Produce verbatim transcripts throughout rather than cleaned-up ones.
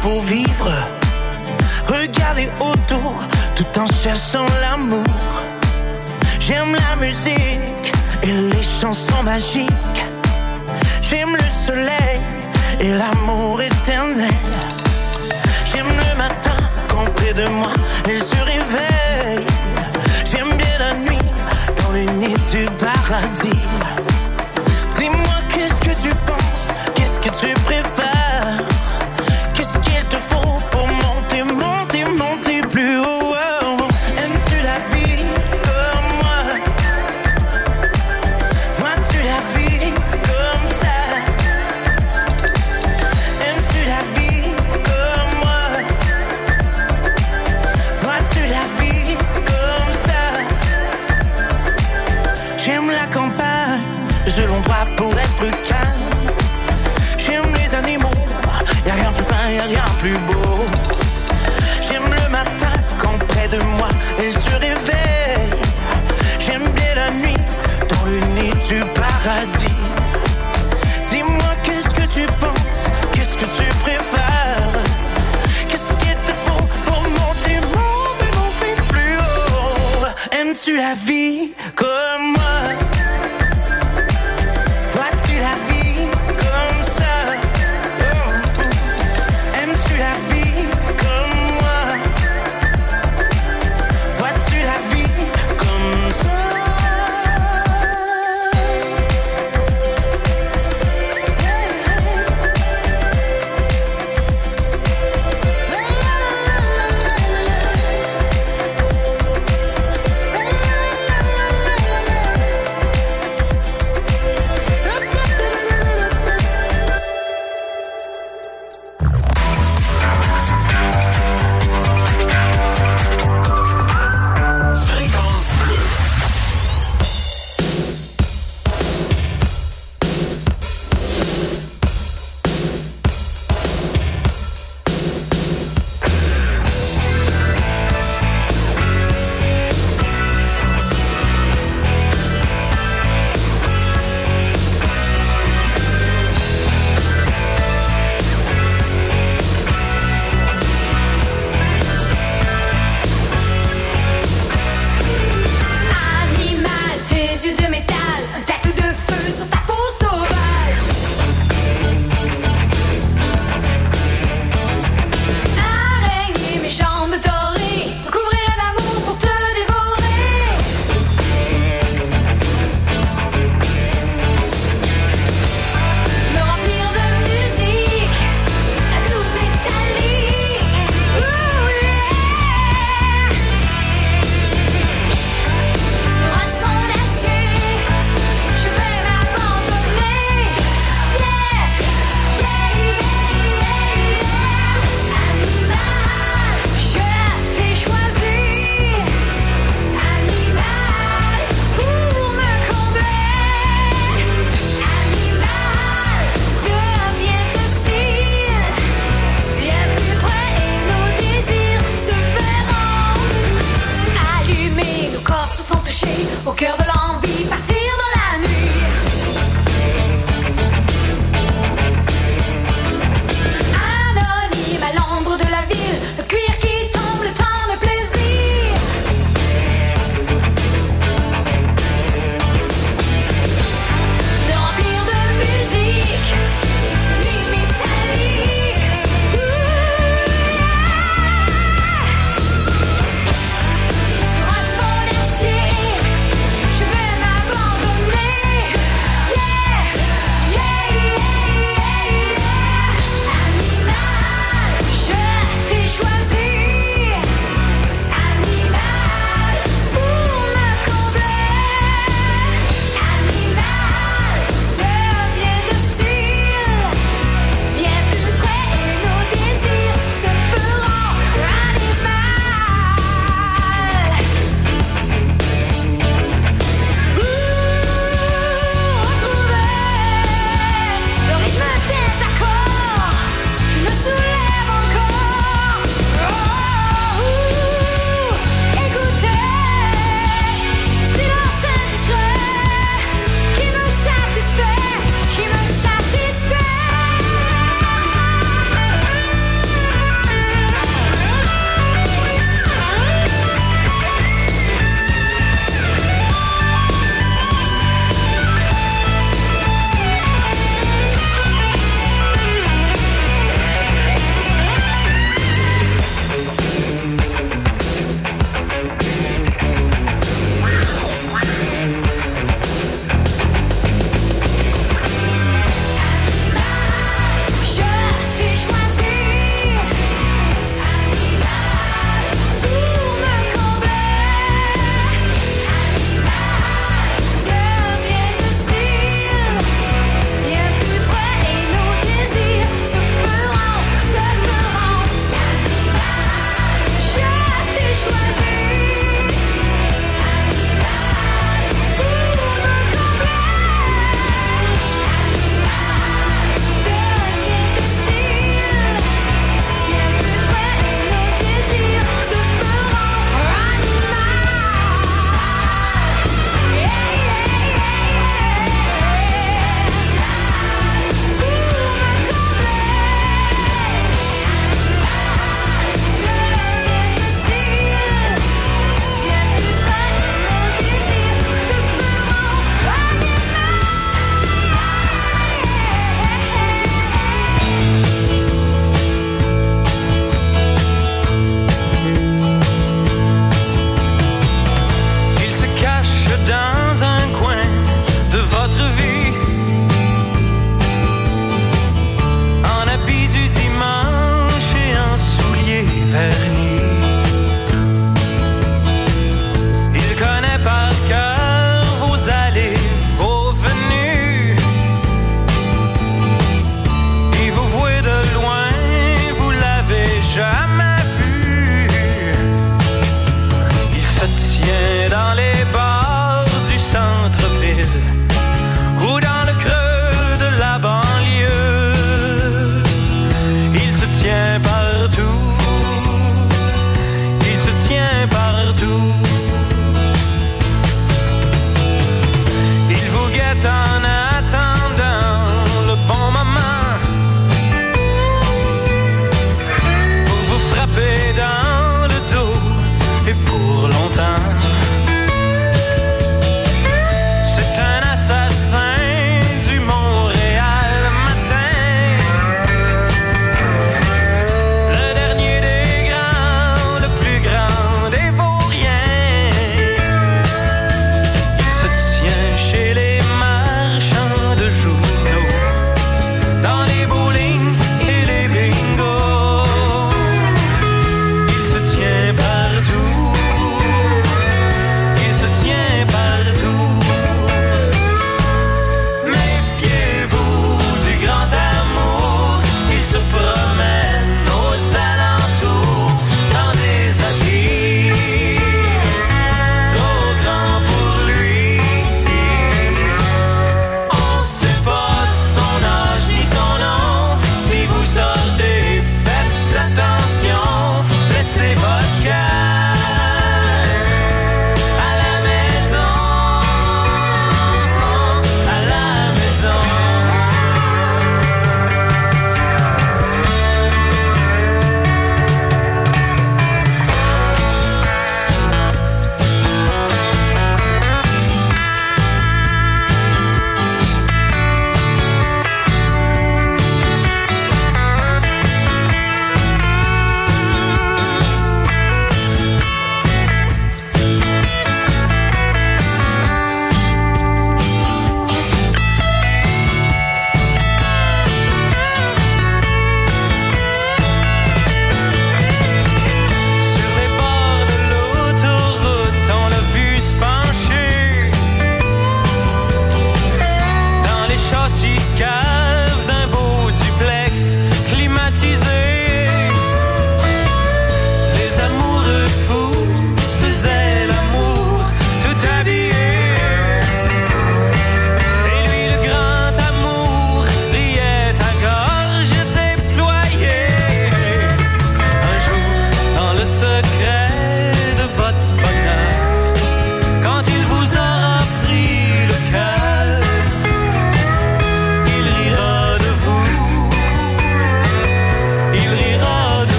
pour vivre. Regarder autour tout en cherchant l'amour. J'aime la musique et les chansons magiques. J'aime le soleil et l'amour éternel. J'aime le matin quand près de moi elle se réveille. J'aime bien la nuit dans le nid du paradis. Dis-moi qu'est-ce que tu penses, qu'est-ce que tu préfères, qu'est-ce qu'il te faut pour monter, monter, monter plus haut. Aimes-tu la vie comme moi? Vois-tu la vie comme ça? Aimes-tu la vie comme moi? Vois-tu la vie comme ça? J'aime la campagne, je l'endroit pour être plus calme. J'aime les animaux, y'a rien plus fin, y'a rien plus beau. J'aime le matin quand près de moi elle se réveille. J'aime bien la nuit dans le nid du paradis. Dis-moi qu'est-ce que tu penses, qu'est-ce que tu préfères, qu'est-ce qu'il te faut pour monter, monter, monter plus haut. Aimes-tu la vie comme moi? Vois-tu la vie comme ça? Oh. Aimes-tu la vie comme moi? Vois-tu la vie comme ça?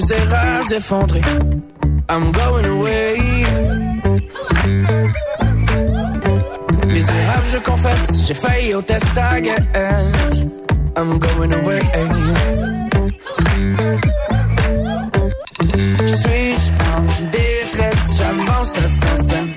ces rêves effondrés. I'm going away. Misérable, je confesse, j'ai failli au test à guess. I'm going away. Suis-je en détresse? J'avance à cent cinquante.